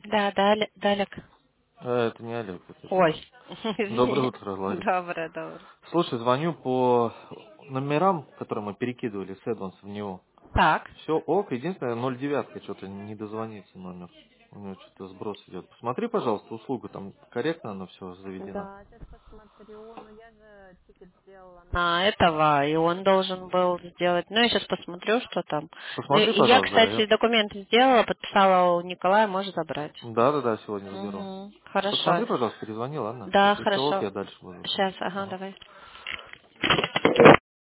Да, Далек. Это не Олег, это Ой, же. Доброе извини. утро, Ларис. Доброе, доброе. Слушай, звоню по номерам, которые мы перекидывали с Эдванс в него. Так. Все ок, единственное, 09 что-то не дозвонится номер. У него что-то сброс идет. Посмотри, пожалуйста, услуга, там корректно оно все заведено. Да, сейчас посмотрю. Ну, я же тикет сделала на этого, и он должен был сделать. Ну, я сейчас посмотрю, что там. Ну, Посмотри, и я, пожалуйста, да. кстати, документы сделала, подписала у Николая, может забрать. Да, сегодня заберу. Угу. Хорошо. Посмотри, пожалуйста, перезвони, ладно? Да, Если все ок, хорошо. я дальше буду там. Сейчас, ага, Ага. давай.